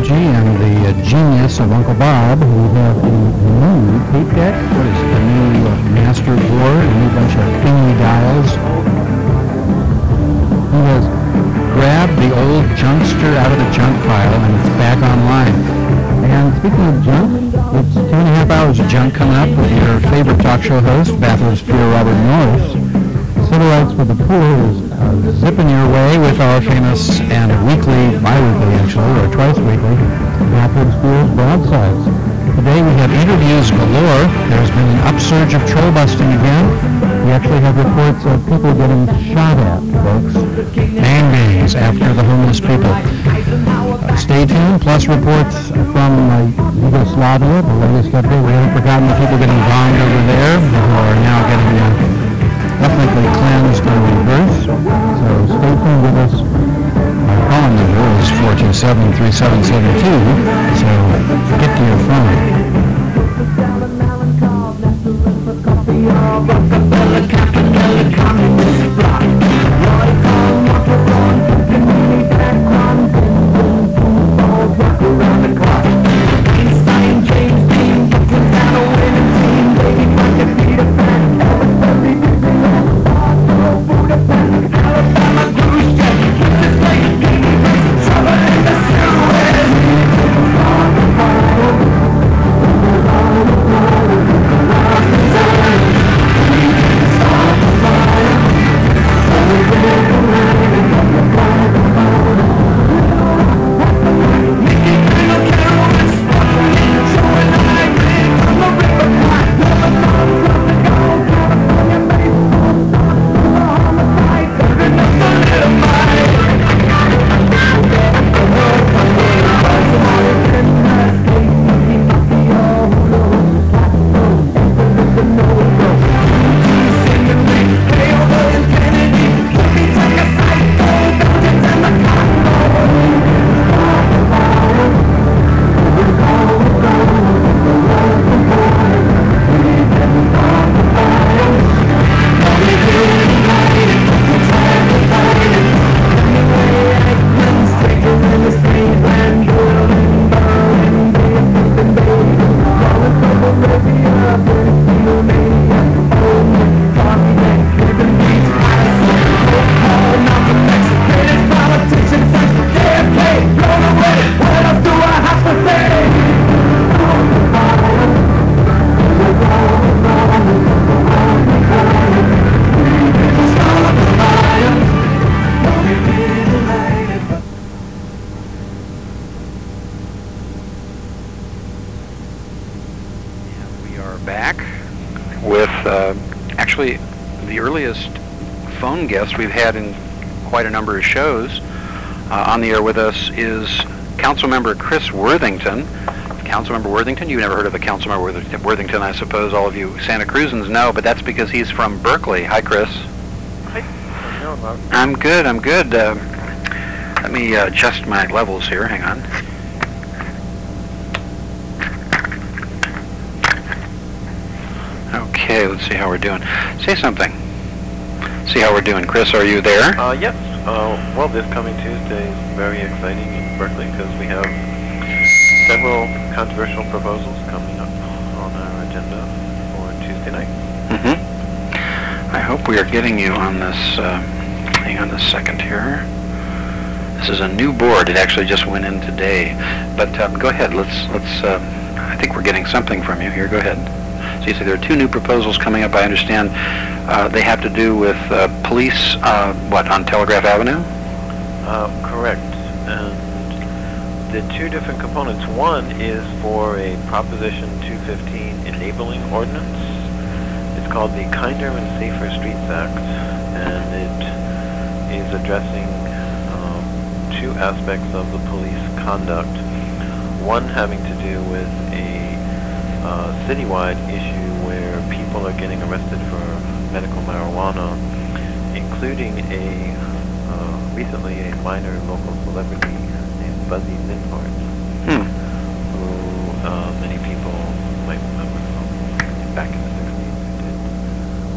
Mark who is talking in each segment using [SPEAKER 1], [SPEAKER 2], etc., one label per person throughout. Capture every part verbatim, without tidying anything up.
[SPEAKER 1] Reggie and the uh, genius of Uncle Bob, who have a new tape deck. What is it? A new uh, master board, a new bunch of thingy dials. He has grabbed the old junkster out of the junk pile and it's back online. And speaking of junk, it's two and a half hours of junk coming up with your favorite talk show host, Bathurst Peer Robert Norris. Civil Rights for the Poor is uh, zipping your way with our famous and weekly, bi-weekly actually, or twice weekly, Bathurst Peer's Broadsides. Today we have interviews galore. There's been an upsurge of troll busting again. We actually have reports of people getting shot at, folks. Bang bangs after the homeless people. Uh, stay tuned, plus reports from uh, Yugoslavia, the latest update. We haven't forgotten the people getting bombed over there, who are now getting uh, ethnically cleansed in reverse. So stay tuned with us. Our phone number is four two seven, three seven seven two, so get to your phone.
[SPEAKER 2] Guest we've had in quite a number of shows. Uh, on the air with us is Councilmember Chris Worthington. Councilmember Worthington, you've never heard of a Councilmember Worthington, I suppose all of you Santa Cruzans know, but that's because he's from Berkeley. Hi, Chris.
[SPEAKER 3] Hi. How you doing, Bob?
[SPEAKER 2] I'm good, I'm good. Uh, let me uh, adjust my levels here, hang on. Okay, let's see how we're doing. Say something. See how we're doing. Chris, are you there?
[SPEAKER 3] Uh, yes. Uh, well, this coming Tuesday is very exciting in Berkeley because we have several controversial proposals coming up on our agenda for Tuesday night.
[SPEAKER 2] Mm-hmm. I hope we are getting you on this. Uh, hang on a second here. This is a new board. It actually just went in today. But um, go ahead. Let's let's. Uh, I think we're getting something from you here. Go ahead. So you say there are two new proposals coming up. I understand. Uh, they have to do with uh, police, uh, what, on Telegraph Avenue?
[SPEAKER 3] Uh, correct. And the two different components. One is for a Proposition two fifteen enabling ordinance. It's called the Kinder and Safer Streets Act, and it is addressing um, two aspects of the police conduct. One having to do with a uh, citywide issue where people are getting arrested for medical marijuana, including a uh, recently a minor local celebrity named Buzzy Linhart,
[SPEAKER 2] hmm.
[SPEAKER 3] who uh, many people might remember from back in the sixties, who did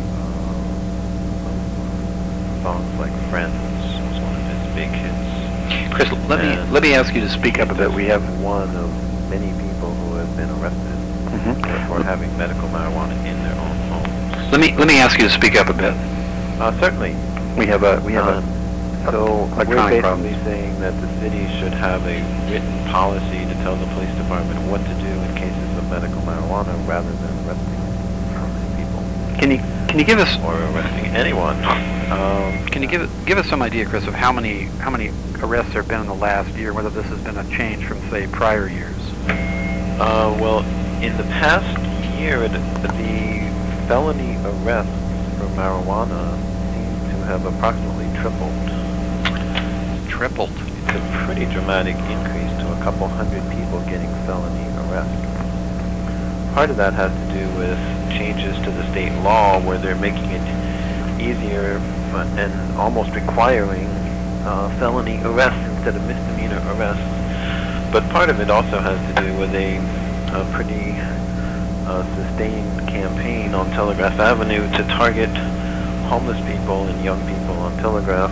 [SPEAKER 3] uh, songs like Friends was one of his big hits.
[SPEAKER 2] Chris, let me
[SPEAKER 3] And
[SPEAKER 2] let me ask you to speak up a bit. We have
[SPEAKER 3] one of many people who have been arrested
[SPEAKER 2] Mhm.
[SPEAKER 3] for, for having medical marijuana in their own homes.
[SPEAKER 2] let me let me ask you to speak up a bit.
[SPEAKER 3] Uh, certainly.
[SPEAKER 2] We have a we have
[SPEAKER 3] Um,
[SPEAKER 2] a
[SPEAKER 3] so we're
[SPEAKER 2] electronic
[SPEAKER 3] basically
[SPEAKER 2] problems.
[SPEAKER 3] saying that the city should have a written policy to tell the police department what to do in cases of medical marijuana rather than arresting people
[SPEAKER 2] Can you can you give us
[SPEAKER 3] or arresting anyone. Um,
[SPEAKER 2] can you give give us some idea, Chris, of how many how many arrests there have been in the last year? Whether this has been a change from say prior years?
[SPEAKER 3] uh, well, in the past year, the, the felony arrests for marijuana seem to have approximately tripled.
[SPEAKER 2] Tripled.
[SPEAKER 3] It's a pretty dramatic increase to a couple hundred people getting felony arrests. Part of that has to do with changes to the state law where they're making it easier uh, and almost requiring uh, felony arrests instead of misdemeanor arrests. But part of it also has to do with a, a pretty uh, sustained campaign on Telegraph Avenue to target homeless people and young people on Telegraph.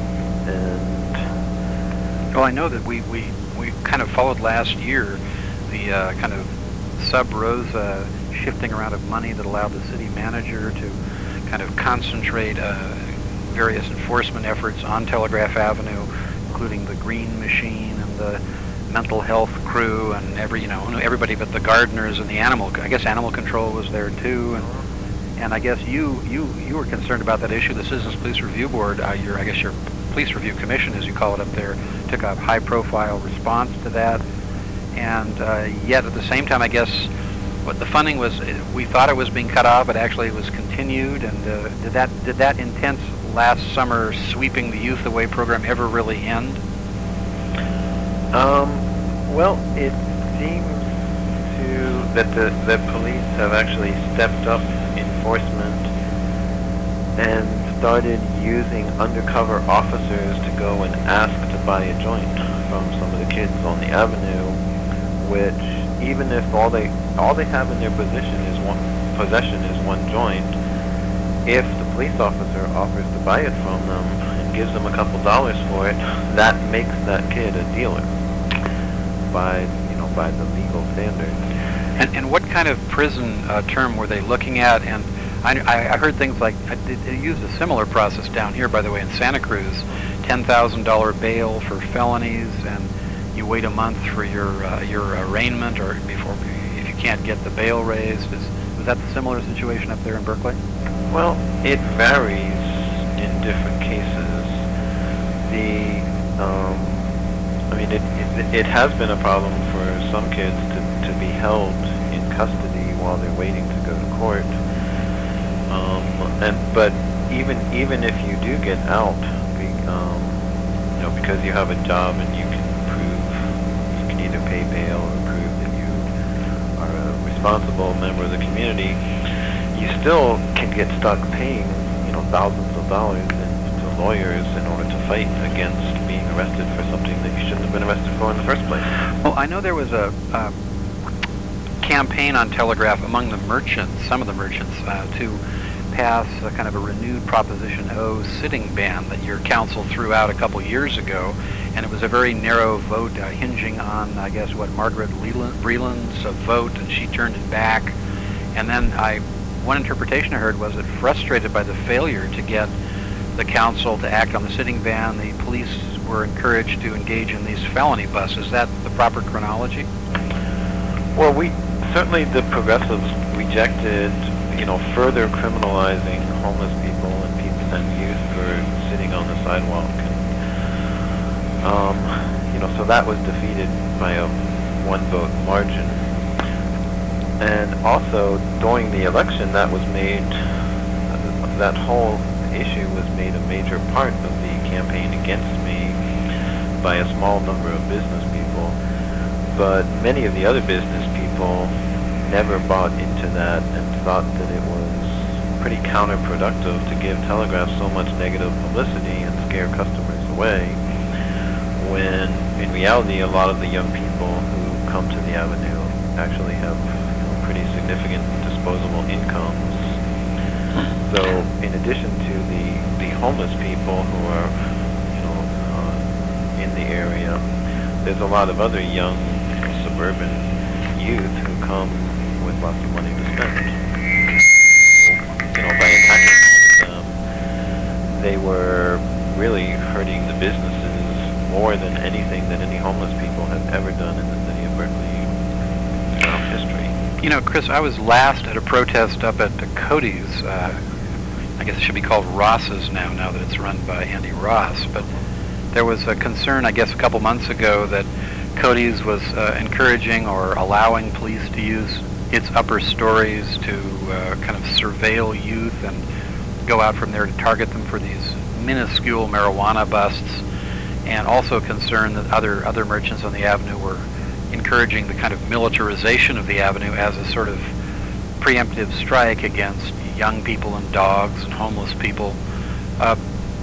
[SPEAKER 3] And
[SPEAKER 2] Well, I know that we, we, we kind of followed last year the uh, kind of sub rosa shifting around of money that allowed the city manager to kind of concentrate uh, various enforcement efforts on Telegraph Avenue, including the green machine and the mental health crew and every you know everybody but the gardeners and the animal. I guess animal control was there too, and and I guess you you you were concerned about that issue. The Citizens Police Review Board, uh, your I guess your Police Review Commission, as you call it up there, took a high-profile response to that, and uh, yet at the same time, I guess what the funding was, we thought it was being cut off, but actually it was continued. And uh, did that did that intense last summer sweeping the youth away program ever really end?
[SPEAKER 3] Um, well, it seems to that the the police have actually stepped up enforcement and started using undercover officers to go and ask to buy a joint from some of the kids on the avenue, which even if all they all they have in their position is one possession is one joint, if the police officer offers to buy it from them and gives them a couple dollars for it, that makes that kid a dealer by you know by the legal standards.
[SPEAKER 2] And, and what kind of prison uh, term were they looking at? And I, I heard things like, I did, they used a similar process down here, by the way, in Santa Cruz, ten thousand dollars bail for felonies, and you wait a month for your uh, your arraignment, or before if you can't get the bail raised. Is, was that the similar situation up there in Berkeley?
[SPEAKER 3] Well, it varies in different cases. The um, I mean, it, it it has been a problem for some kids to, to be held in custody while they're waiting to go to court. Um, and but even even if you do get out, be, um, you know, because you have a job and you can prove you can either pay bail or prove that you are a responsible member of the community, you still can get stuck paying you know thousands of dollars to lawyers in order to fight against being arrested for something that you shouldn't have been arrested for in the first place.
[SPEAKER 2] Well, I know there was a, a campaign on Telegraph among the merchants, some of the merchants, uh, to pass a kind of a renewed Proposition O sitting ban that your council threw out a couple years ago, and it was a very narrow vote uh, hinging on, I guess, what Margaret Leland, Breland's uh, vote, and she turned it back. And then I, one interpretation I heard was that frustrated by the failure to get the council to act on the sitting ban, the police were encouraged to engage in these felony busts. Is that the proper chronology?
[SPEAKER 3] Well, we certainly the progressives rejected, you know, further criminalizing homeless people and people and youth for sitting on the sidewalk. Um, you know, so that was defeated by a one-vote margin. And also during the election, that was made, that whole issue was made a major part of the campaign against me by a small number of business people. But many of the other business people never bought into that and thought that it was pretty counterproductive to give Telegraph so much negative publicity and scare customers away, when in reality a lot of the young people who come to the Avenue actually have you know, pretty significant disposable incomes. So in addition to the, the homeless people who are you know uh, in the area, there's a lot of other young suburban youth who come with lots of money to spend. You know, by attacking all of them, they were really hurting the businesses more than anything that any homeless people have ever done in the city of Berkeley throughout history.
[SPEAKER 2] You know, Chris, I was last at a protest up at Cody's. Uh, I guess it should be called Ross's now, now that it's run by Andy Ross. But there was a concern, I guess, a couple months ago that Cody's was uh, encouraging or allowing police to use its upper stories to uh, kind of surveil youth and go out from there to target them for these minuscule marijuana busts, and also concerned that other other merchants on the avenue were encouraging the kind of militarization of the avenue as a sort of preemptive strike against young people and dogs and homeless people. Uh,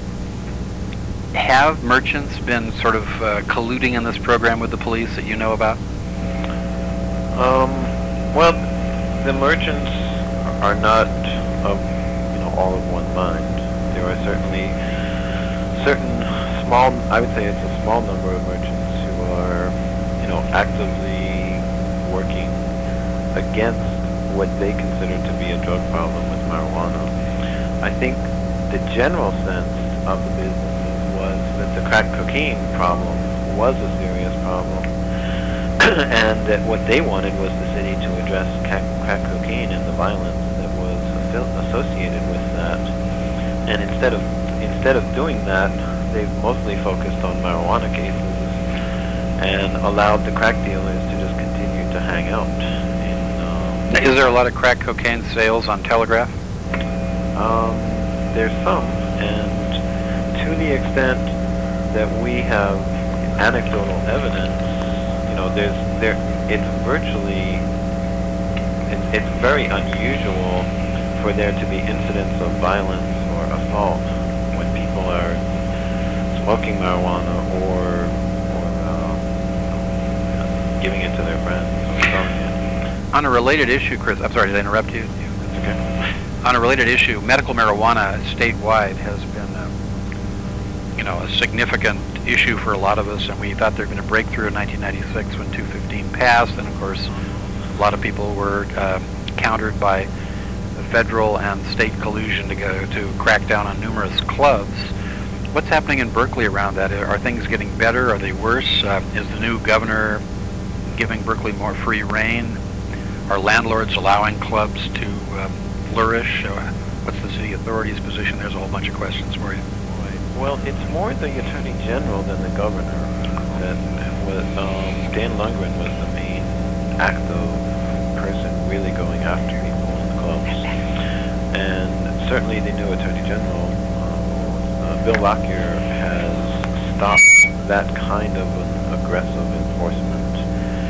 [SPEAKER 2] have merchants been sort of uh, colluding in this program with the police that you know about?
[SPEAKER 3] Um, well, the merchants are not of, you know, all of one mind. There are certainly certain small, I would say it's a small number of merchants who are, you know, actively working against what they consider to be a drug problem with marijuana. I think the general sense of the businesses was that the crack cocaine problem was a serious problem, and that what they wanted was the city to address crack, crack cocaine and the violence that was associated with that. And instead of instead of doing that, they've mostly focused on marijuana cases and allowed the crack dealers to just continue to hang out. In, um,
[SPEAKER 2] Is there a lot of crack cocaine sales on Telegraph?
[SPEAKER 3] Um, there's some, and to the extent that we have anecdotal evidence, you know, there's there. It's virtually, it's, it's very unusual for there to be incidents of violence or assault when people are smoking marijuana or or uh, giving it to their friends or selling it.
[SPEAKER 2] On a related issue, Chris, I'm sorry, did I interrupt you?
[SPEAKER 3] It's okay.
[SPEAKER 2] On a related issue, medical marijuana statewide has been, um, you know, a significant issue for a lot of us, and we thought there'd been a breakthrough in nineteen ninety-six when two fifteen passed, and of course, a lot of people were uh, countered by federal and state collusion to go to crack down on numerous clubs. What's happening in Berkeley around that? Are things getting better? Are they worse? Uh, is the new governor giving Berkeley more free rein? Are landlords allowing clubs to um, flourish? Uh, what's the city authority's position? There's a whole bunch of questions for you.
[SPEAKER 3] Well, it's more the Attorney General than the Governor. That was, um, Dan Lundgren was the main active person really going after people in the clubs. And certainly the new Attorney General, um, uh, Bill Lockyer, has stopped that kind of an aggressive enforcement,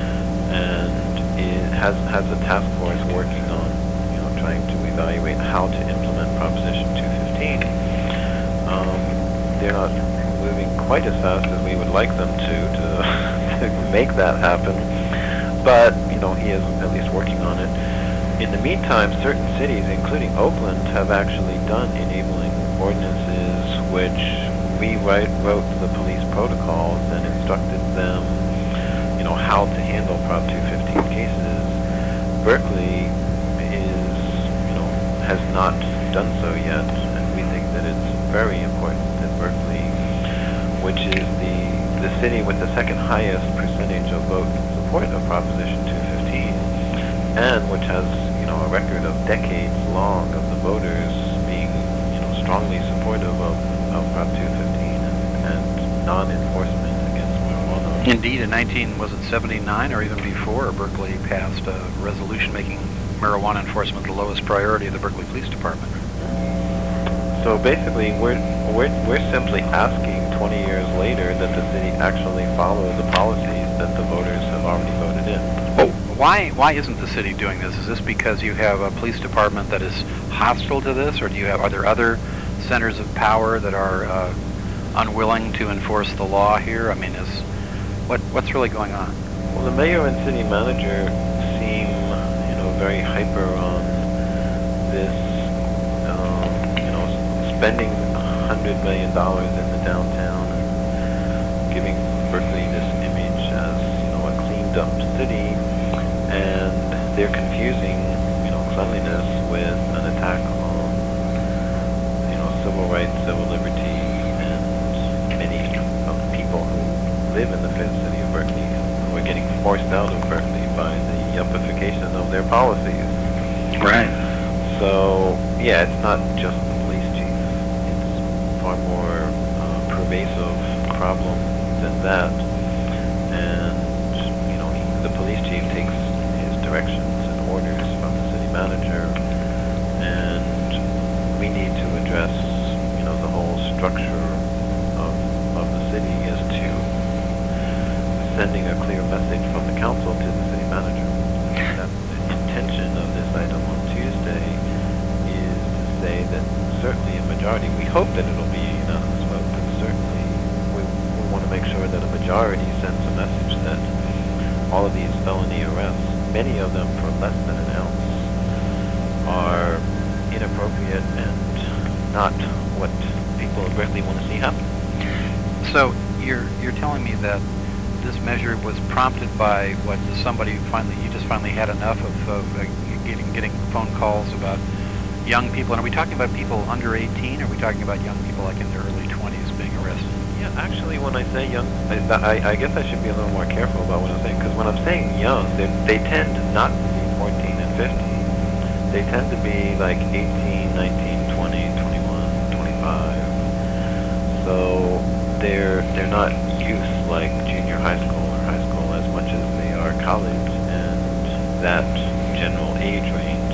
[SPEAKER 3] and it has has a task force working on, you know, trying to evaluate how to implement Proposition two fifteen. Um, they're not moving quite as fast as we would like them to to, to make that happen, but you know, he is at least working on it. In the meantime, certain cities, including Oakland, have actually done enabling ordinances which we write, wrote the police protocols and instructed them, you know, how to handle Prop two fifteen cases. Berkeley is, you know, has not done so yet, and we think that it's very important that Berkeley, which is the the city with the second highest percentage of vote in support of Proposition two fifteen, and which has, you know, a record of decades long of the voters being, you know, strongly supportive of, of Prop two fifteen and, and non-enforcement against marijuana.
[SPEAKER 2] Indeed, in nineteen, was it seventy-nine or even before, Berkeley passed a resolution making marijuana enforcement the lowest priority of the Berkeley Police Department.
[SPEAKER 3] So basically, we're, we're, we're simply asking twenty years later that the city actually follow the policies that the voters have already voted in.
[SPEAKER 2] Oh, why why isn't the city doing this? Is this because you have a police department that is hostile to this, or do you have are there other centers of power that are uh, unwilling to enforce the law here? I mean, is what what's really going on?
[SPEAKER 3] Well, the mayor and city manager seem, you know, very hyper on this, um, you know, spending a hundred million dollars in the downtown and giving Berkeley this image as, you know, a cleaned up city, and they're confusing, you know, cleanliness with an attack on, you know, civil rights, civil liberty, and many of the people who live in the fair city of Berkeley who are getting forced out of Berkeley by the yuppification of their policies.
[SPEAKER 2] Right.
[SPEAKER 3] So, yeah, it's not just the police chief. It's far more uh, pervasive problem than that. And, you know, he, the police chief takes his directions and orders from the city manager, and we need to address, you know, the whole structure of, of the city as to sending a clear message from the council to the city manager. And that's the intention of this item on Tuesday, is to say that certainly a majority, we hope that it'll be a unanimous vote, but certainly we, we want to make sure that a majority sends a message that all of these felony arrests, many of them for less than an ounce, are inappropriate and not what people of Berkeley want to see happen.
[SPEAKER 2] So you're you're telling me that this measure was prompted by what somebody finally you just finally had enough of, of uh, getting getting phone calls about young people, and are we talking about people under eighteen, or are we talking about young people like in their early twenties being arrested?
[SPEAKER 3] Yeah, actually, when I say young, I, I, I guess I should be a little more careful about what I'm saying, because when I'm saying young, they, they tend not to be fourteen and fifteen. They tend to be like eighteen, nineteen, twenty, twenty-one, twenty-five. So they're they're not youth like junior high school or high school as much as they are college and that general age range.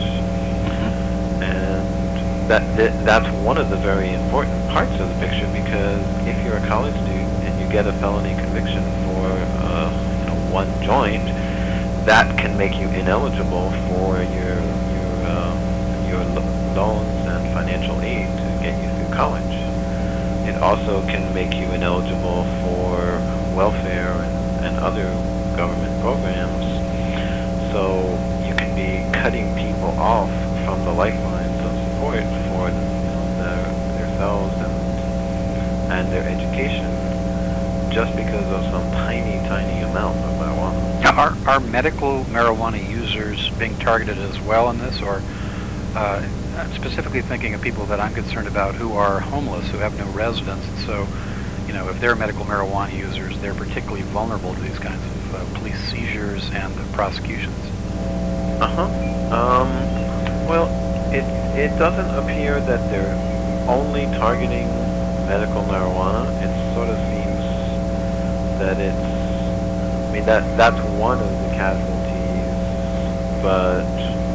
[SPEAKER 3] And that, that that's one of the very important parts of the picture, because if you're a college student and you get a felony conviction for uh, you know, one joint, that can make you ineligible for your your uh, your lo- loans and financial aid to get you through college. It also can make you ineligible for welfare and, and other government programs. So you can be cutting people off from the lifelines of support for you know, their, themselves and, and their education just because of some tiny, tiny amount of marijuana.
[SPEAKER 2] Now, are, are medical marijuana users being targeted as well in this, or uh, I'm specifically thinking of people that I'm concerned about who are homeless, who have no residence, and so, you know, if they're medical marijuana users, they're particularly vulnerable to these kinds of uh, police seizures and uh, prosecutions.
[SPEAKER 3] Uh-huh. Um, well, it it doesn't appear that they're only targeting medical marijuana. It sort of seems that it's, I mean, that that's one of the casualties, but,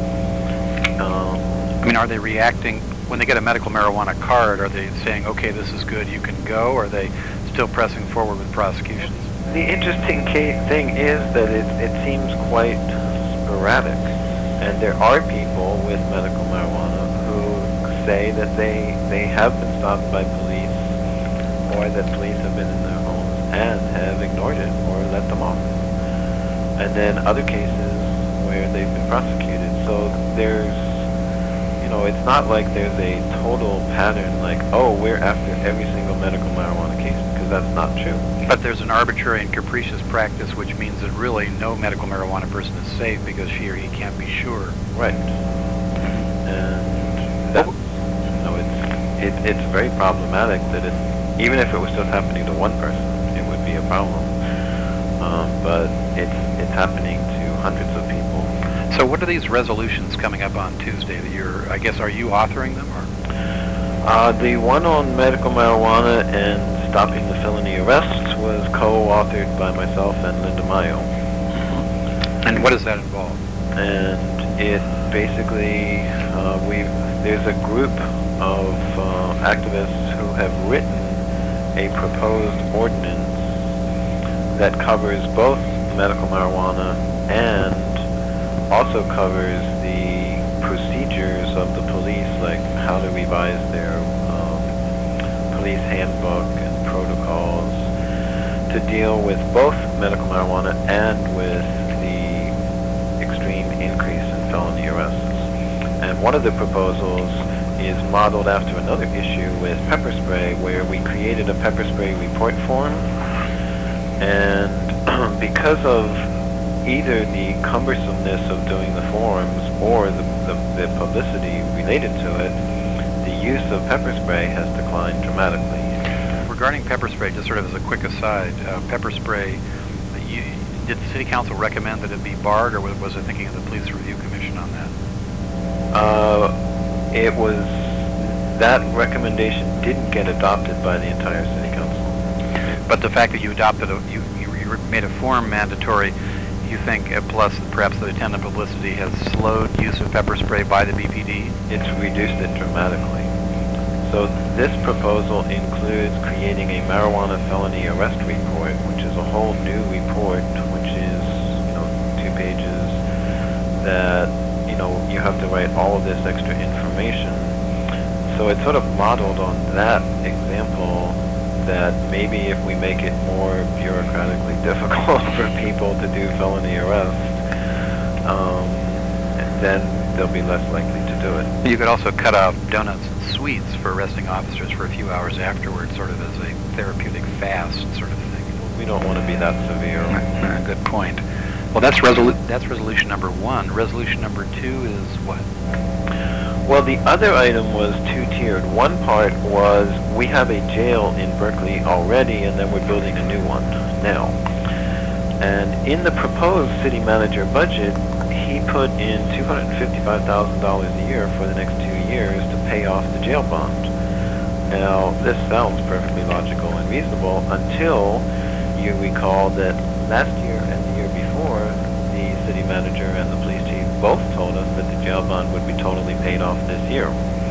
[SPEAKER 3] um,
[SPEAKER 2] I mean, are they reacting, when they get a medical marijuana card, are they saying, okay, this is good, you can go, or are they still pressing forward with prosecutions?
[SPEAKER 3] The interesting ca- thing is that it, it seems quite sporadic, and there are people with medical marijuana who say that they, they have been stopped by police, or that police have been in their homes and have ignored it or let them off. And then other cases where they've been prosecuted. So there's, you know, it's not like there's a total pattern like, oh, we're after every single medical marijuana case, because that's not true.
[SPEAKER 2] But there's an arbitrary and capricious practice, which means that really no medical marijuana person is safe because she or he can't be sure.
[SPEAKER 3] Right. And that's, you know, it's, it, it's very problematic that it, even if it was just happening to one person, it would be a problem. Um, but it's, it's happening to hundreds of people.
[SPEAKER 2] So what are these resolutions coming up on Tuesday that you're, I guess, are you authoring them? Or?
[SPEAKER 3] Uh, the one on medical marijuana and stopping the felony arrests was co-authored by myself and Linda Mayo.
[SPEAKER 2] And what does that involve?
[SPEAKER 3] And it basically, uh, we there's a group of uh, activists who have written a proposed ordinance that covers both medical marijuana and also covers the procedures of the police, like how to revise their um, police handbook and protocols to deal with both medical marijuana and with the extreme increase in felony arrests. And one of the proposals is modeled after another issue with pepper spray, where we created a pepper spray report form And because of either the cumbersomeness of doing the forms or the, the, the publicity related to it, the use of pepper spray has declined dramatically.
[SPEAKER 2] Regarding pepper spray, just sort of as a quick aside, uh, pepper spray, you, did the City Council recommend that it be barred, or was, was it thinking of the Police Review Commission on that?
[SPEAKER 3] Uh, it was, that recommendation didn't get adopted by the entire City Council.
[SPEAKER 2] But the fact that you adopted, a, you, you, you made a form mandatory, you think, uh, plus perhaps the attendant publicity has slowed use of pepper spray by the B P D?
[SPEAKER 3] It's reduced it dramatically. So this proposal includes creating a marijuana felony arrest report, which is a whole new report, which is, you know, two pages that, you know, you have to write all of this extra information. So it's sort of modeled on that example, that maybe if we make it more bureaucratically difficult for people to do felony arrest, um, then they'll be less likely to do it.
[SPEAKER 2] You could also cut off donuts and sweets for arresting officers for a few hours afterwards, sort of as a therapeutic fast sort of thing.
[SPEAKER 3] We don't want to be that severe.
[SPEAKER 2] Uh, good point. Well, that's, resolu that's resolution number one. Resolution number two is what?
[SPEAKER 3] Well, the other item was two-tiered. One part was we have a jail in Berkeley already, and then we're building a new one now. And in the proposed city manager budget, he put in two hundred fifty-five thousand dollars a year for the next two years to pay off the jail bond. Now, this sounds perfectly logical and reasonable until you recall that last year and the year before, the city manager and the police chief both told us that the jail bond would be totally paid off this year.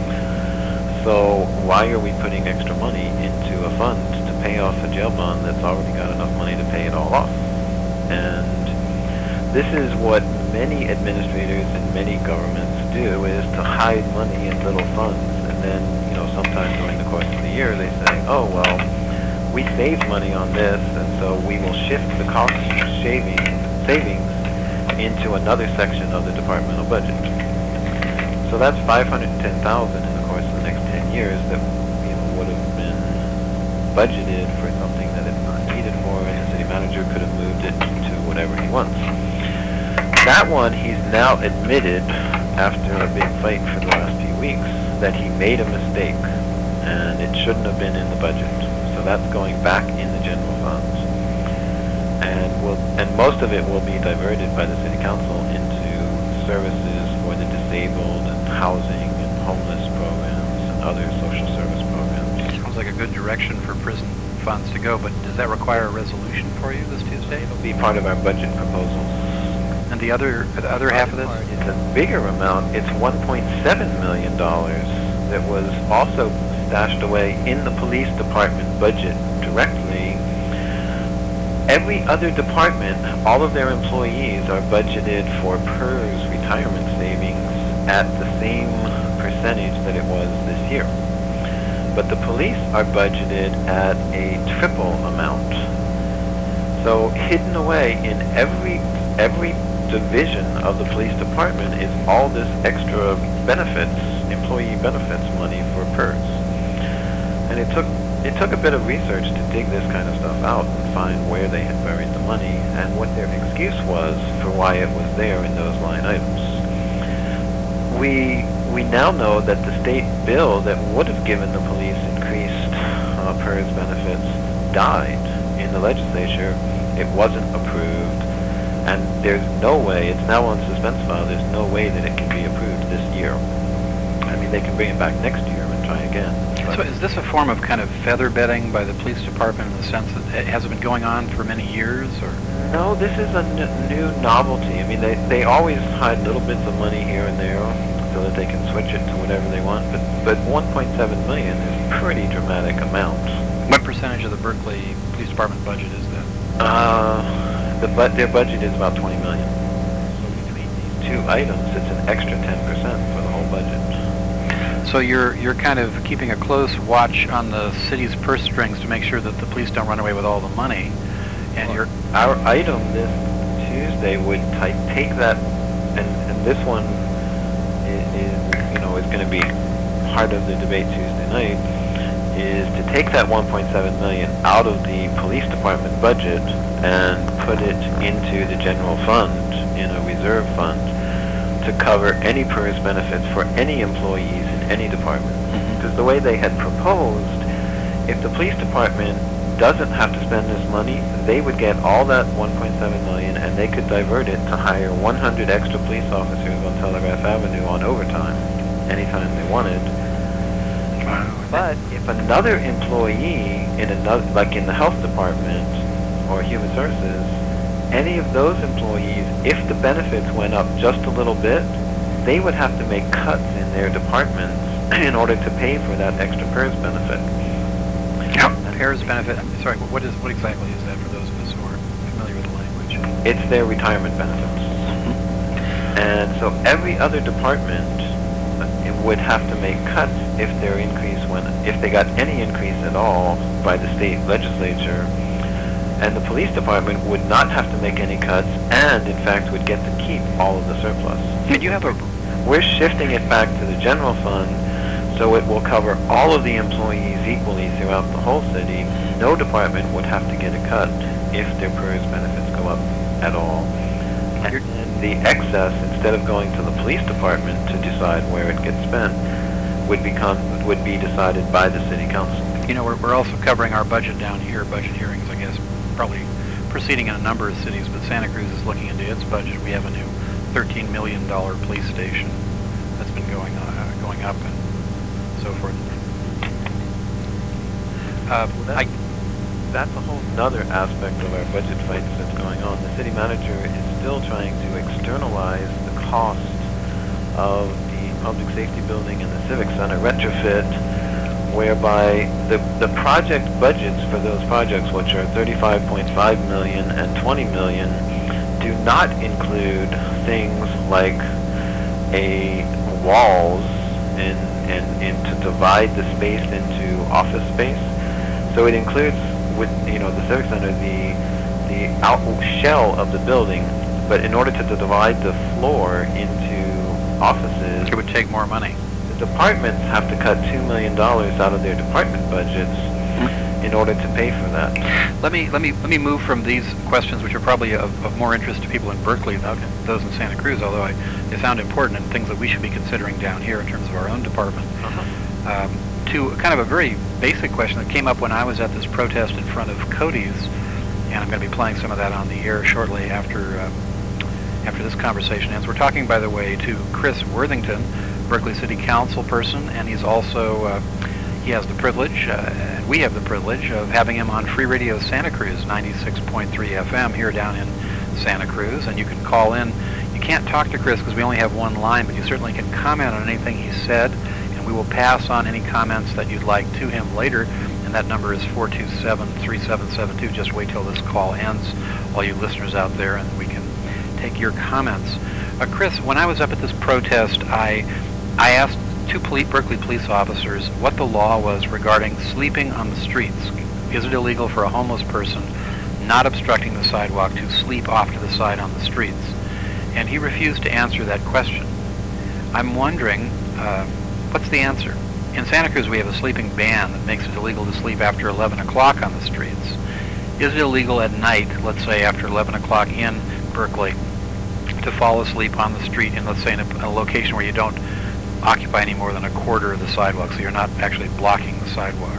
[SPEAKER 3] So why are we putting extra money into a fund to pay off a jail bond that's already got enough money to pay it all off? And this is what many administrators in many governments do, is to hide money in little funds, and then, you know, sometime during the course of the year they say, oh, well, we saved money on this, and so we will shift the cost saving, savings into another section of the departmental budget. So that's five hundred ten thousand dollars in the course of the next ten years that, you know, would have been budgeted for something that it's not needed for, and the city manager could have moved it to whatever he wants. That one, he's now admitted, after a big fight for the last few weeks, that he made a mistake, and it shouldn't have been in the budget. So that's going back in the general funds. And will, and most of it will be diverted by the city council into services for the disabled and housing and homeless programs and other social service programs.
[SPEAKER 2] Sounds like a good direction for prison funds to go, but does that require a resolution for you this Tuesday?
[SPEAKER 3] It'll be part of our budget proposals.
[SPEAKER 2] And the other, the other half of this?
[SPEAKER 3] It's a bigger amount. It's one point seven million dollars that was also stashed away in the police department budget directly. Every other department, all of their employees are budgeted for PERS retirement savings at the same percentage that it was this year. But the police are budgeted at a triple amount. So hidden away in every every division of the police department is all this extra benefits, employee benefits money for PERS. And it took it took a bit of research to dig this kind of stuff out and find where they had buried the money and what their excuse was for why it was there in those line items. We we now know that the state bill that would have given the police increased uh, PERS benefits died in the legislature. It wasn't approved, and there's no way, it's now on suspense file, there's no way that it can be approved this year. I mean, they can bring it back next year and try again.
[SPEAKER 2] So is this a form of kind of feather bedding by the police department in the sense that it has been going on for many years, or?
[SPEAKER 3] No, this is a n new novelty. I mean, they, they always hide little bits of money here and there so that they can switch it to whatever they want, but, but one point seven million is a pretty dramatic amount.
[SPEAKER 2] What percentage of the Berkeley Police Department budget is that?
[SPEAKER 3] Uh, the bu their budget is about twenty million. So between these two items, it's an extra ten percent for the whole budget.
[SPEAKER 2] So you're you're kind of keeping a close watch on the city's purse strings to make sure that the police don't run away with all the money, and
[SPEAKER 3] well,
[SPEAKER 2] you're
[SPEAKER 3] our item this Tuesday would take that, and, and this one is, is you know is going to be part of the debate Tuesday night. is to take that one point seven million out of the police department budget and put it into the general fund, in a reserve fund, to cover any PERS benefits for any employees in any department. Because the way they had proposed, if the police department doesn't have to spend this money, they would get all that one point seven million and they could divert it to hire one hundred extra police officers on Telegraph Avenue on overtime anytime they wanted. But if another employee in another, like in the health department or human services, any of those employees, if the benefits went up just a little bit, they would have to make cuts in their departments in order to pay for that extra PERS benefit.
[SPEAKER 2] Yeah. PERS benefit, I'm sorry, what is what exactly is that for those of us who are familiar with the language?
[SPEAKER 3] It's their retirement benefits. Mm-hmm. And so every other department it would have to make cuts if their increase went, if they got any increase at all by the state legislature, and the police department would not have to make any cuts, and in fact would get to keep all of the surplus.
[SPEAKER 2] Did you have a?
[SPEAKER 3] We're shifting it back to the general fund, so it will cover all of the employees equally throughout the whole city. No department would have to get a cut if their PERS benefits go up at all. And then the excess, instead of going to the police department to decide where it gets spent, would become would be decided by the city council.
[SPEAKER 2] You know, we're, we're also covering our budget down here, budget hearings, I guess, probably proceeding in a number of cities, but Santa Cruz is looking into its budget. We have a new thirteen million dollars police station that's been going uh, going up and so forth. Uh,
[SPEAKER 3] well, that's,
[SPEAKER 2] I,
[SPEAKER 3] that's a whole other aspect of our budget fights that's going on. The city manager is still trying to externalize the cost of the public safety building and the civic center retrofit, whereby the the project budgets for those projects, which are thirty-five point five million and twenty million, do not include things like a walls and and, and to divide the space into office space. So it includes, with you know the civic center, the the out shell of the building, but in order to divide the floor into offices,
[SPEAKER 2] it would take more money.
[SPEAKER 3] The departments have to cut two million dollars out of their department budgets mm-hmm. in order to pay for that.
[SPEAKER 2] Let me let me let me move from these questions, which are probably of, of more interest to people in Berkeley than those in Santa Cruz, although I, they sound important and things that we should be considering down here in terms of our own department. Uh-huh. Um, to kind of a very basic question that came up when I was at this protest in front of Cody's, and I'm going to be playing some of that on the air shortly after uh, after this conversation ends. We're talking, by the way, to Chris Worthington, Berkeley City Council person, and he's also, uh, he has the privilege, uh, and we have the privilege of having him on Free Radio Santa Cruz, ninety-six point three F M here down in Santa Cruz, and you can call in. You can't talk to Chris because we only have one line, but you certainly can comment on anything he said, and we will pass on any comments that you'd like to him later, and that number is four two seven, three seven seven two. Just wait till this call ends, all you listeners out there, and we can take your comments. Uh, Chris, when I was up at this protest, I I asked two poli- Berkeley police officers what the law was regarding sleeping on the streets. Is it illegal for a homeless person not obstructing the sidewalk to sleep off to the side on the streets? And he refused to answer that question. I'm wondering, uh, what's the answer? In Santa Cruz, we have a sleeping ban that makes it illegal to sleep after eleven o'clock on the streets. Is it illegal at night, let's say after eleven o'clock in Berkeley, to fall asleep on the street in, let's say, in a, a location where you don't occupy any more than a quarter of the sidewalk, so you're not actually blocking the sidewalk?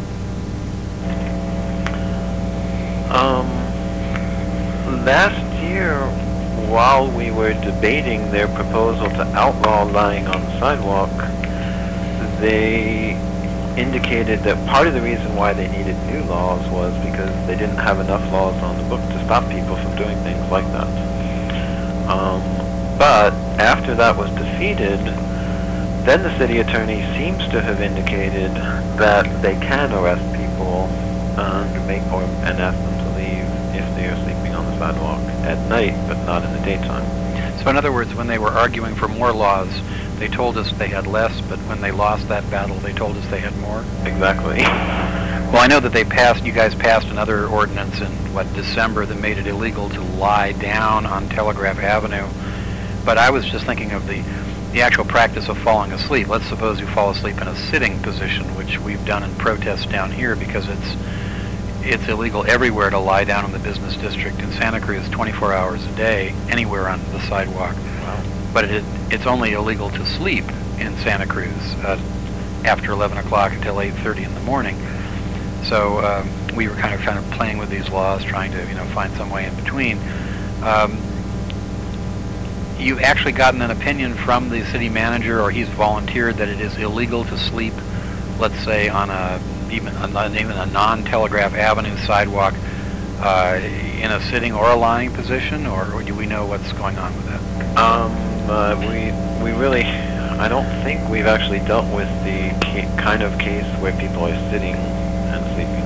[SPEAKER 3] Um, last year, while we were debating their proposal to outlaw lying on the sidewalk, they indicated that part of the reason why they needed new laws was because they didn't have enough laws on the book to stop people from doing things like that. Um, but after that was defeated, then the city attorney seems to have indicated that they can arrest people and make or and ask them to leave if they are sleeping on the sidewalk at night, but not in the daytime.
[SPEAKER 2] So in other words, when they were arguing for more laws, they told us they had less, but when they lost that battle, they told us they had more?
[SPEAKER 3] Exactly.
[SPEAKER 2] Well, I know that they passed, you guys passed another ordinance in, what, December that made it illegal to lie down on Telegraph Avenue. But I was just thinking of the the actual practice of falling asleep. Let's suppose you fall asleep in a sitting position, which we've done in protest down here because it's it's illegal everywhere to lie down in the business district in Santa Cruz twenty-four hours a day, anywhere on the sidewalk.
[SPEAKER 3] Wow.
[SPEAKER 2] But it, it's only illegal to sleep in Santa Cruz uh, after eleven o'clock until eight thirty in the morning. So um, we were kind of kind of playing with these laws, trying to you know find some way in between. Um, you've actually gotten an opinion from the city manager, or he's volunteered that it is illegal to sleep, let's say, on a even a, even a non-Telegraph Avenue sidewalk uh, in a sitting or a lying position, or do we know what's going on with that?
[SPEAKER 3] Um, uh, we we really, I don't think we've actually dealt with the ca- kind of case where people are sitting and sleeping.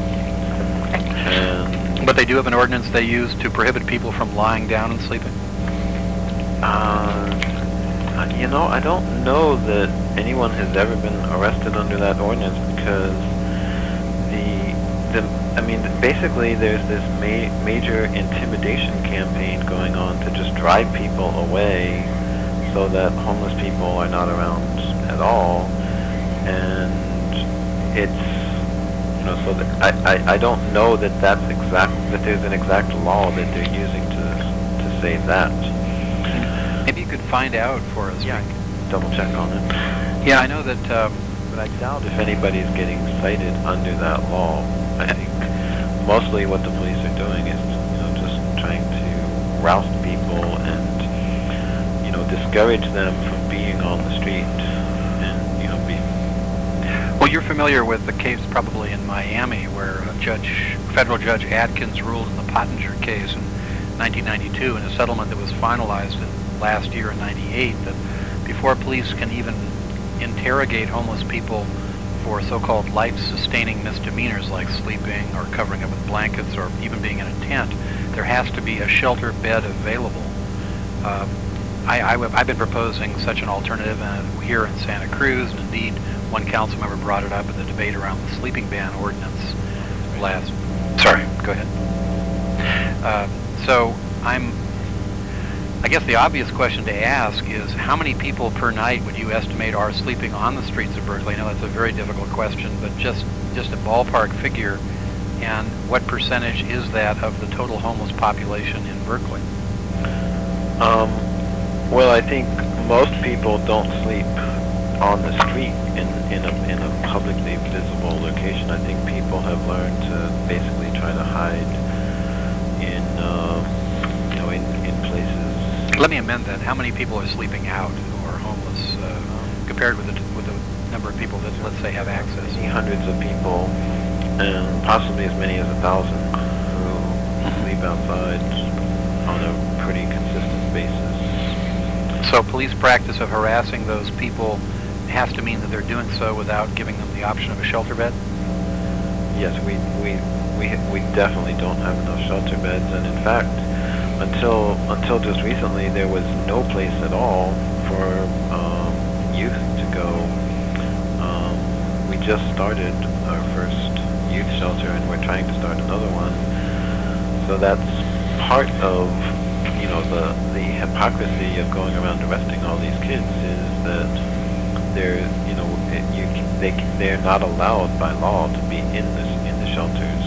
[SPEAKER 3] And
[SPEAKER 2] But they do have an ordinance they use to prohibit people from lying down and sleeping?
[SPEAKER 3] Uh, you know, I don't know that anyone has ever been arrested under that ordinance because the, the I mean, basically there's this ma- major intimidation campaign going on to just drive people away so that homeless people are not around at all. And it's, you know, so that I, I, I don't know that that's exact, that there's an exact law that they're using to, to say that.
[SPEAKER 2] Maybe you could find out for us.
[SPEAKER 3] Yeah, double check on it.
[SPEAKER 2] Yeah, I know that, um,
[SPEAKER 3] but I doubt if anybody's getting cited under that law. I think mostly what the police are doing is, you know, just trying to roust people and, you know, discourage them from being on the street and, you know, be.
[SPEAKER 2] Well, you're familiar with the case probably in Miami where a judge, federal judge Adkins ruled in the Pottinger case in nineteen ninety-two in a settlement that was finalized in last year in ninety-eight, that before police can even interrogate homeless people for so-called life-sustaining misdemeanors like sleeping or covering up with blankets or even being in a tent, there has to be a shelter bed available. Uh, I, I, I've been proposing such an alternative uh, here in Santa Cruz, and indeed one council member brought it up in the debate around the sleeping ban ordinance last. Sorry, go ahead. Uh, so I'm I guess the obvious question to ask is how many people per night would you estimate are sleeping on the streets of Berkeley? I know that's a very difficult question, but just, just a ballpark figure, and what percentage is that of the total homeless population in Berkeley?
[SPEAKER 3] Um, well, I think most people don't sleep on the street in, in, a, in a publicly visible location. I think people have learned to basically try to hide in, uh, you know, in, in places.
[SPEAKER 2] Let me amend that. How many people are sleeping out or homeless uh, compared with the, with the number of people that, let's say, have access?
[SPEAKER 3] Many hundreds of people, and possibly as many as a thousand who sleep outside on a pretty consistent basis.
[SPEAKER 2] So police practice of harassing those people has to mean that they're doing so without giving them the option of a shelter bed?
[SPEAKER 3] Yes, we, we, we, we definitely don't have enough shelter beds, and in fact, Until until just recently, there was no place at all for um, youth to go. Um, we just started our first youth shelter, and we're trying to start another one. So that's part of, you know, the the hypocrisy of going around arresting all these kids is that they're, you know, it, you they they're not allowed by law to be in this in the shelters.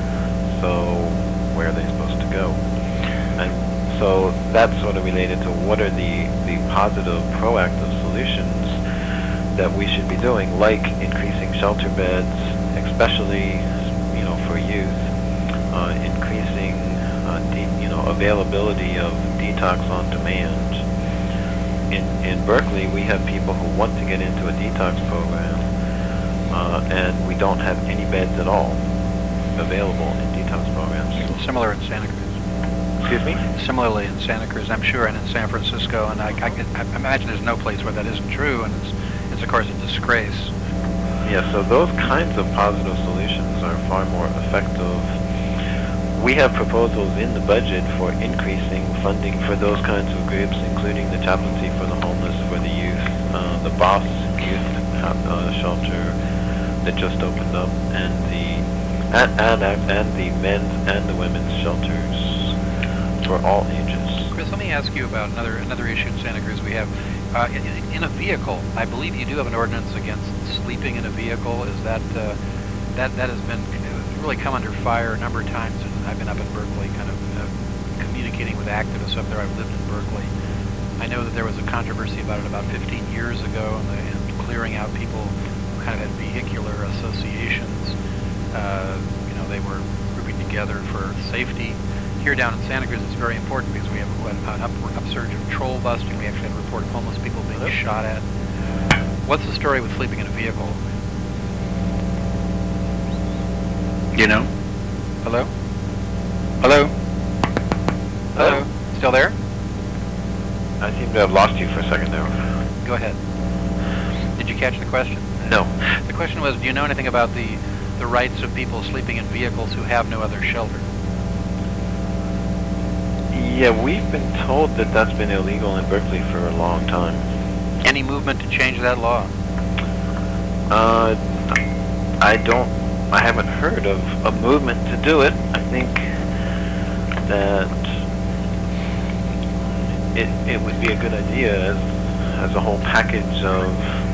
[SPEAKER 3] So where are they supposed to go? And so that's sort of related to what are the, the positive, proactive solutions that we should be doing, like increasing shelter beds, especially, you know, for youth, uh, increasing, uh, de- you know, availability of detox on demand. In in Berkeley, we have people who want to get into a detox program, uh, and we don't have any beds at all available in detox programs.
[SPEAKER 2] Similar in Santa Cruz.
[SPEAKER 3] Excuse me?
[SPEAKER 2] Similarly in Santa Cruz, I'm sure, and in San Francisco, and I, I, I imagine there's no place where that isn't true, and it's, it's of course a disgrace.
[SPEAKER 3] Yeah, so those kinds of positive solutions are far more effective. We have proposals in the budget for increasing funding for those kinds of groups, including the chaplaincy for the homeless, for the youth, uh, the Boss Youth uh, Shelter that just opened up, and the and, and, and the men's and the women's shelters for all ages.
[SPEAKER 2] Chris, let me ask you about another another issue in Santa Cruz we have. Uh, in, in a vehicle, I believe you do have an ordinance against sleeping in a vehicle. Is that uh, that that has been really come under fire a number of times? And I've been up in Berkeley, kind of uh, communicating with activists up there. I've lived in Berkeley. I know that there was a controversy about it about fifteen years ago, and, the, and clearing out people who kind of had vehicular associations. Uh, you know, they were grouping together for safety. Here down in Santa Cruz, it's very important because we have an up, upsurge of troll busting. We actually had a report of homeless people being Hello? shot at. What's the story with sleeping in a vehicle? You know? Hello? Hello? Hello? Hello? Still there?
[SPEAKER 3] I seem to have lost you for a second there.
[SPEAKER 2] Go ahead. Did you catch the question?
[SPEAKER 3] No.
[SPEAKER 2] The question was, do you know anything about the, the rights of people sleeping in vehicles who have no other shelter?
[SPEAKER 3] Yeah, we've been told that that's been illegal in Berkeley for a long time.
[SPEAKER 2] Any movement to change that law?
[SPEAKER 3] Uh, I don't, I haven't heard of a movement to do it. I think that it, it would be a good idea as, as a whole package of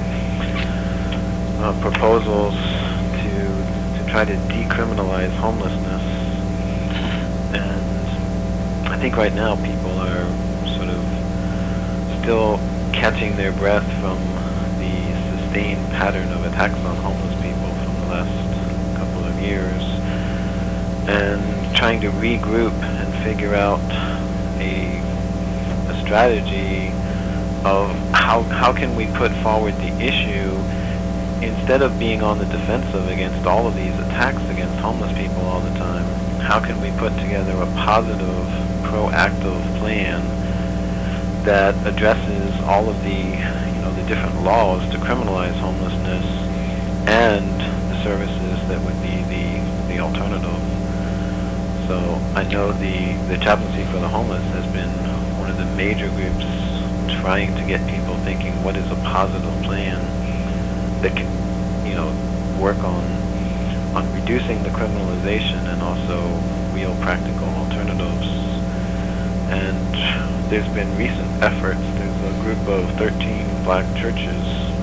[SPEAKER 3] uh, proposals to, to try to decriminalize homelessness. And I think right now people are sort of still catching their breath from the sustained pattern of attacks on homeless people from the last couple of years, and trying to regroup and figure out a, a strategy of how, how can we put forward the issue instead of being on the defensive against all of these attacks against homeless people all the time. How can we put together a positive, proactive plan that addresses all of the, you know, the different laws to criminalize homelessness and the services that would be the, the alternative. So I know the, the Chaplaincy for the Homeless has been one of the major groups trying to get people thinking, what is a positive plan that can, you know, work on on reducing the criminalization and also real practical alternatives. And there's been recent efforts. There's a group of thirteen black churches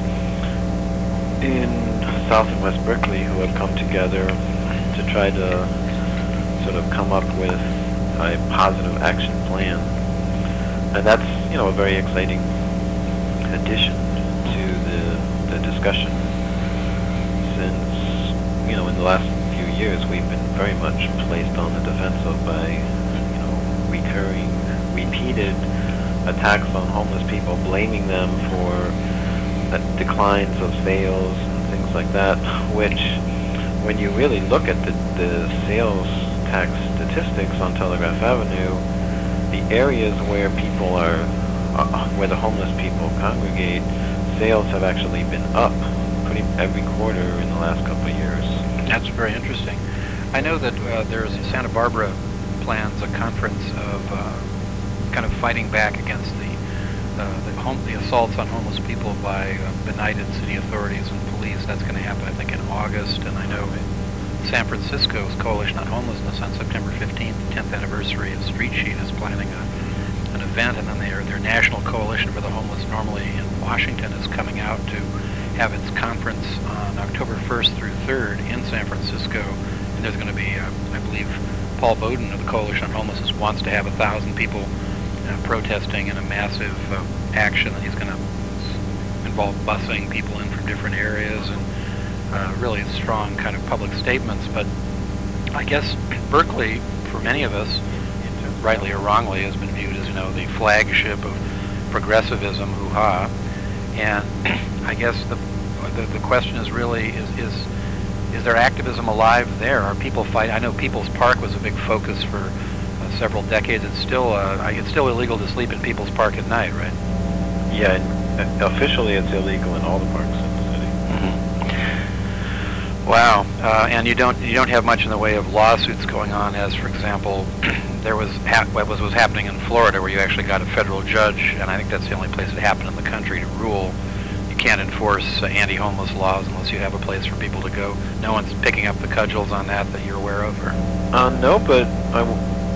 [SPEAKER 3] in South and West Berkeley who have come together to try to sort of come up with a positive action plan. And that's, you know, a very exciting addition to the, the discussion, since, you know, in the last few years we've been very much placed on the defensive by, you know, recurring, repeated attacks on homeless people, blaming them for uh, declines of sales and things like that, which, when you really look at the, the sales tax statistics on Telegraph Avenue, the areas where people are, uh, where the homeless people congregate, sales have actually been up pretty every quarter in the last couple of years.
[SPEAKER 2] That's very interesting. I know that uh, there's Santa Barbara plans a conference of uh, kind of fighting back against the uh, the, home, the assaults on homeless people by uh, benighted city authorities and police. That's going to happen, I think, in August. And I know in San Francisco's Coalition on Homelessness on September fifteenth, the tenth anniversary of Street Sheet, is planning a, an event, and then their their National Coalition for the Homeless, normally in Washington, is coming out to have its conference on October first through third in San Francisco. And there's going to be, uh, I believe, Paul Bowden of the Coalition on Homelessness wants to have a thousand people uh, protesting in a massive uh, action, and he's going to involve busing people in from different areas and uh, really strong kind of public statements. But I guess Berkeley, for many of us, rightly or wrongly, has been viewed as, you know, the flagship of progressivism, hoo-ha. And I guess the, the the question is really, is is is there activism alive there? Are people fight? I know People's Park was a big focus for uh, several decades. It's still uh, it's still illegal to sleep in People's Park at night, right?
[SPEAKER 3] Yeah, and, uh, officially it's illegal in all the parks in the city.
[SPEAKER 2] Mm-hmm. Wow, uh, and you don't you don't have much in the way of lawsuits going on, as for example, there was ha- what was was happening in Florida, where you actually got a federal judge, and I think that's the only place it happened in the country, to rule you can't enforce uh, anti-homeless laws unless you have a place for people to go. No one's picking up the cudgels on that that you're aware of, or?
[SPEAKER 3] Uh, no, but I w-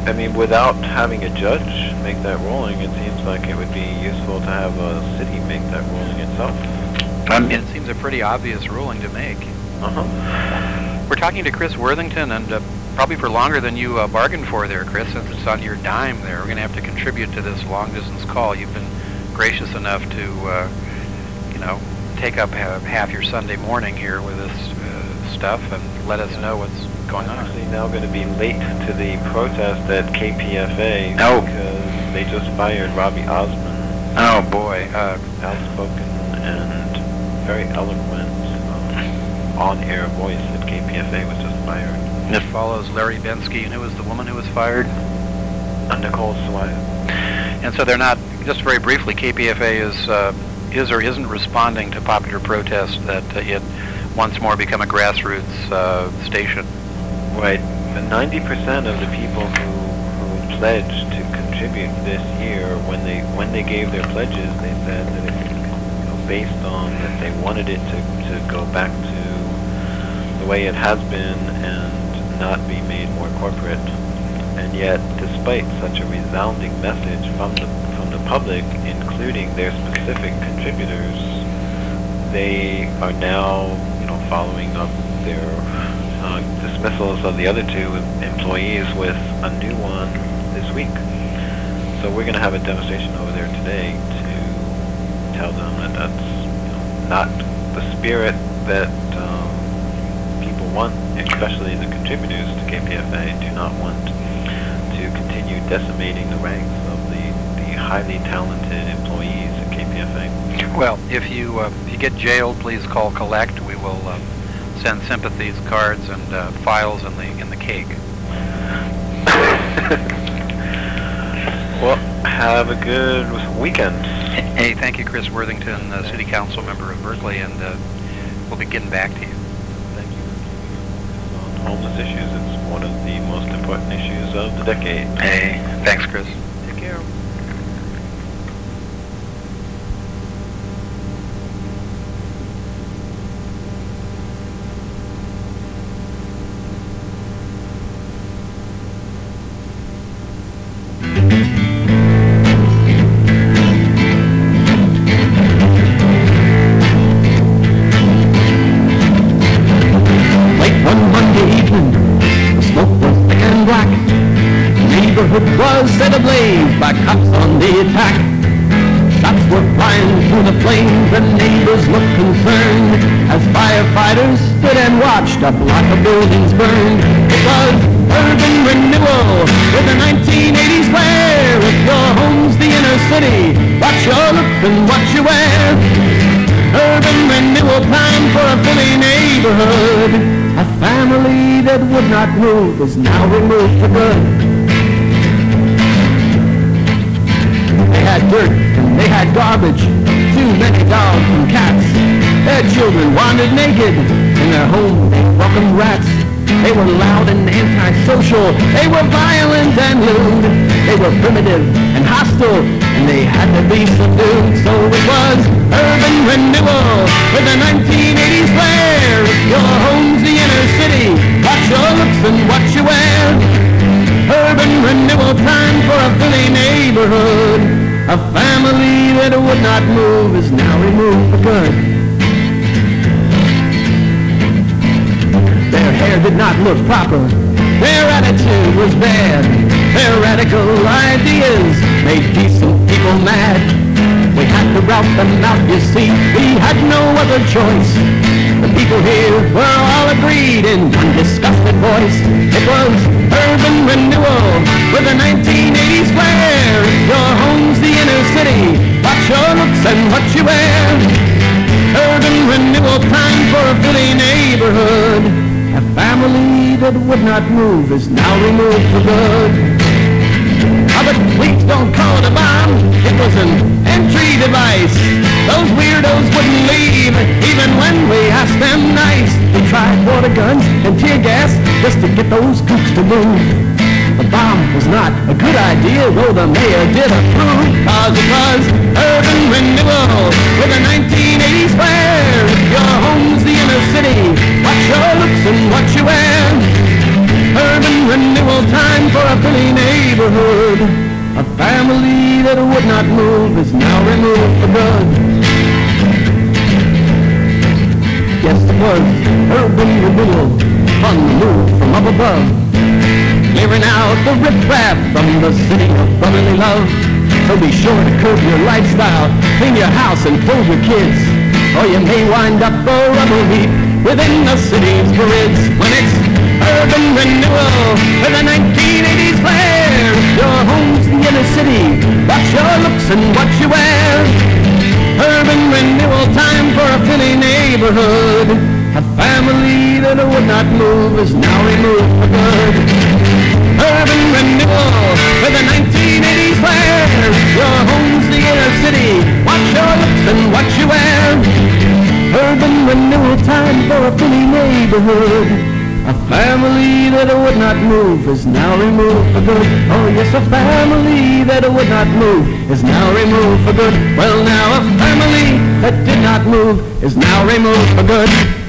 [SPEAKER 3] I mean, without having a judge make that ruling, it seems like it would be useful to have a city make that ruling itself.
[SPEAKER 2] Um, it seems a pretty obvious ruling to make.
[SPEAKER 3] Uh-huh.
[SPEAKER 2] We're talking to Chris Worthington, and uh, probably for longer than you uh, bargained for there, Chris, since it's on your dime there. We're going to have to contribute to this long-distance call. You've been gracious enough to, uh, you know, take up ha- half your Sunday morning here with this uh, stuff and let us know what's going on.
[SPEAKER 3] I'm actually now going to be late to the protest at K P F A
[SPEAKER 2] Oh.
[SPEAKER 3] because they just fired Robbie Osmond.
[SPEAKER 2] Oh, boy. Uh,
[SPEAKER 3] Outspoken and very eloquent um, on-air voice at K P F A was just fired.
[SPEAKER 2] it follows Larry Bensky, and who was the woman who was fired?
[SPEAKER 3] Uh, Nicole Swire.
[SPEAKER 2] And so they're not, just very briefly, K P F A is uh, is or isn't responding to popular protest that uh, it once more become a grassroots uh, station.
[SPEAKER 3] Right. ninety percent of the people who, who pledged to contribute this year, when they when they gave their pledges, they said that it was, you know, based on that they wanted it to, to go back to the way it has been and not be made more corporate. And yet, despite such a resounding message from the from the public, including their specific contributors, they are now, you know, following up their uh, dismissals of the other two employees with a new one this week. So we're going to have a demonstration over there today to tell them that that's, you know, not the spirit that um, people want, especially the contributors to K P F A do not want to continue decimating the ranks of the, the highly talented employees at K P F A.
[SPEAKER 2] Well, if you uh, if you get jailed, please call Collect. We will uh, send sympathies cards and uh, files in the in the cake.
[SPEAKER 3] Well, have a good weekend.
[SPEAKER 2] Hey, thank you, Chris Worthington, uh, City Council member of Berkeley, and uh, we'll be getting back to you.
[SPEAKER 3] Thank you for keeping us on homeless issues. It's one of the most important issues of the decade.
[SPEAKER 2] Hey, thanks, Chris.
[SPEAKER 3] Take care.
[SPEAKER 1] Was set ablaze by cops on the attack. Shots were flying through the flames and neighbors looked concerned as firefighters stood and watched a block of buildings burn. It was urban renewal with the nineteen eighties flair. If your home's the inner city, watch your looks and watch your wear. Urban renewal time for a Philly neighborhood. A family that would not move is now removed for good. They had dirt and they had garbage, too many dogs and cats. Their children wandered naked, in their home they welcomed rats. They were loud and antisocial, they were violent and lewd. They were primitive and hostile, and they had to be subdued. So it was urban renewal with a nineteen eighties flair. If your home's the inner city, watch your looks and watch your wear. Urban renewal time for a Philly neighborhood. A family that would not move is now removed for good. Their hair did not look proper. Their attitude was bad. Their radical ideas made decent people mad. We had to rout them out, you see. We had no other choice. The people here were all agreed in one disgusted voice. It was urban renewal with a nineteen eighties flair. If your home's the inner city, watch your looks and what you wear. Urban renewal time for a Philly neighborhood. A family that would not move is now removed for good. Oh, but please don't call it a bomb. It was an entry device. Those weirdos wouldn't leave, even when we asked them nice. They tried water guns and tear gas just to get those kooks to move. The bomb was not a good idea, though the mayor did approve, cause it was urban renewal with a nineteen eighties flair. If your home's the inner city, watch your looks and what you wear. Urban renewal time for a Philly neighborhood.
[SPEAKER 4] family that would not move is now removed for good. Yes, it was urban renewal on the move from up above, clearing out the riffraff from the city of brotherly love. So be sure to curb your lifestyle, clean your house and fold your kids, or you may wind up a rubble heap within the city's grids. When it's urban renewal with a nineteen eighties flair, your home's the inner city, watch your looks and what you wear. Urban renewal time for a Philly neighborhood. A family that would not move is now removed for good. Urban renewal with a nineteen eighties flair, your home's the inner city, watch your looks and what you wear. Urban renewal time for a Philly neighborhood. A family that would not move is now removed for good. Oh yes, a family that would not move is now removed for good. Well now, a family that did not move is now removed for good.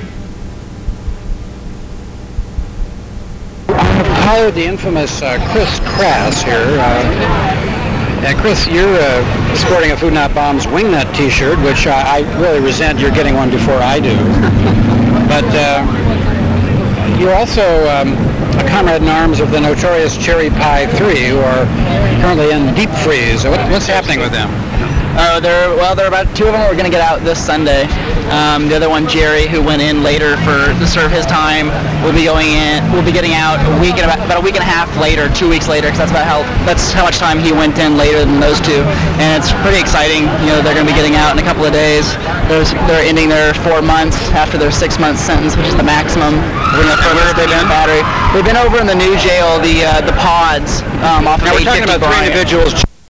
[SPEAKER 1] I hired the infamous uh, Chris Crass here. Uh, and Chris, you're uh, sporting a Food Not Bombs Wingnut t-shirt, which uh, I really resent you're getting one before I do. But uh, you're also um, a comrade in arms of the notorious Cherry Pie three, who are currently in deep freeze. What, what's happening with them?
[SPEAKER 5] Uh, they're well. They're about two of them are going to get out this Sunday. Um, the other one, Jerry, who went in later for to serve his time, will be going in. Will be getting out a week and about, about a week and a half later, two weeks later, because that's about how that's how much time he went in later than those two. And it's pretty exciting. You know, they're going to be getting out in a couple of days. There's, they're ending their four months after their six-month sentence, which is the maximum. Where have they been? Battery. They've been over in the new jail, the uh, the pods, um, off
[SPEAKER 1] Now
[SPEAKER 5] of
[SPEAKER 1] we're talking about three individuals,